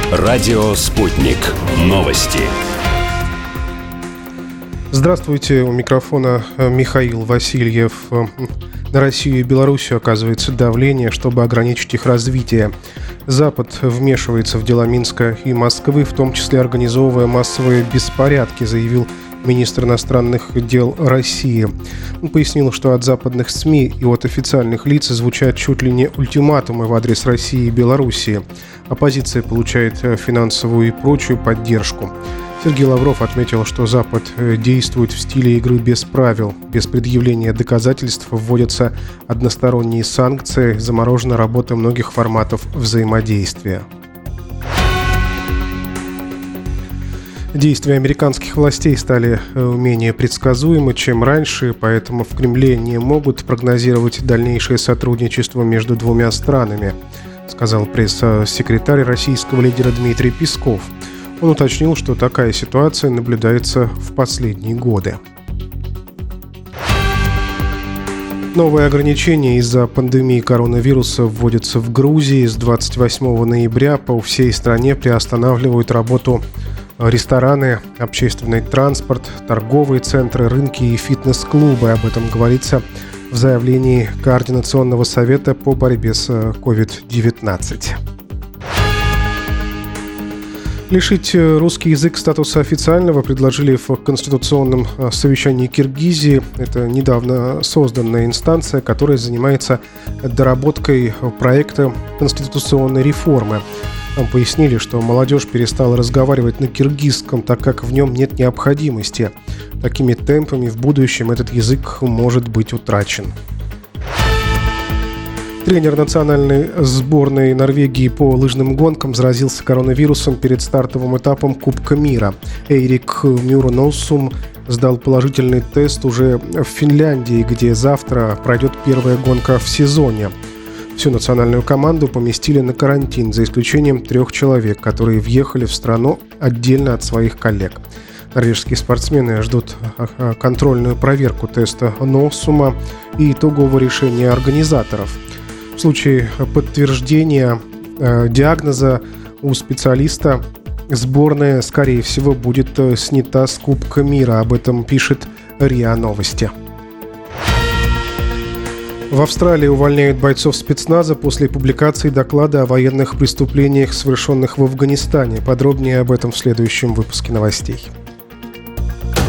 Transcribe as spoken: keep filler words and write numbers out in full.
Радио «Спутник». Новости. Здравствуйте, у микрофона Михаил Васильев. На Россию и Белоруссию оказывается давление, чтобы ограничить их развитие. Запад вмешивается в дела Минска и Москвы, в том числе организовывая массовые беспорядки, заявил министр иностранных дел России. Он пояснил, что от западных СМИ и от официальных лиц звучат чуть ли не ультиматумы в адрес России и Белоруссии. Оппозиция получает финансовую и прочую поддержку. Сергей Лавров отметил, что Запад действует в стиле игры без правил. Без предъявления доказательств вводятся односторонние санкции, заморожена работа многих форматов взаимодействия. Действия американских властей стали менее предсказуемы, чем раньше, поэтому в Кремле не могут прогнозировать дальнейшее сотрудничество между двумя странами, сказал пресс-секретарь российского лидера Дмитрий Песков. Он уточнил, что такая ситуация наблюдается в последние годы. Новые ограничения из-за пандемии коронавируса вводятся в Грузии. С двадцать восьмого ноября по всей стране приостанавливают работу рестораны, общественный транспорт, торговые центры, рынки и фитнес-клубы. Об этом говорится в заявлении Координационного совета по борьбе с ковид девятнадцать. Лишить русский язык статуса официального предложили в Конституционном совещании Киргизии. Это недавно созданная инстанция, которая занимается доработкой проекта конституционной реформы. Там пояснили, что молодежь перестала разговаривать на киргизском, так как в нем нет необходимости. Такими темпами в будущем этот язык может быть утрачен. Тренер национальной сборной Норвегии по лыжным гонкам заразился коронавирусом перед стартовым этапом Кубка мира. Эйрик Мюрносум сдал положительный тест уже в Финляндии, где завтра пройдет первая гонка в сезоне. Всю национальную команду поместили на карантин, за исключением трех человек, которые въехали в страну отдельно от своих коллег. Норвежские спортсмены ждут контрольную проверку теста Носума и итогового решения организаторов. В случае подтверждения э, диагноза у специалиста сборная, скорее всего, будет снята с Кубка мира. Об этом пишет РИА Новости. В Австралии увольняют бойцов спецназа после публикации доклада о военных преступлениях, совершенных в Афганистане. Подробнее об этом в следующем выпуске новостей.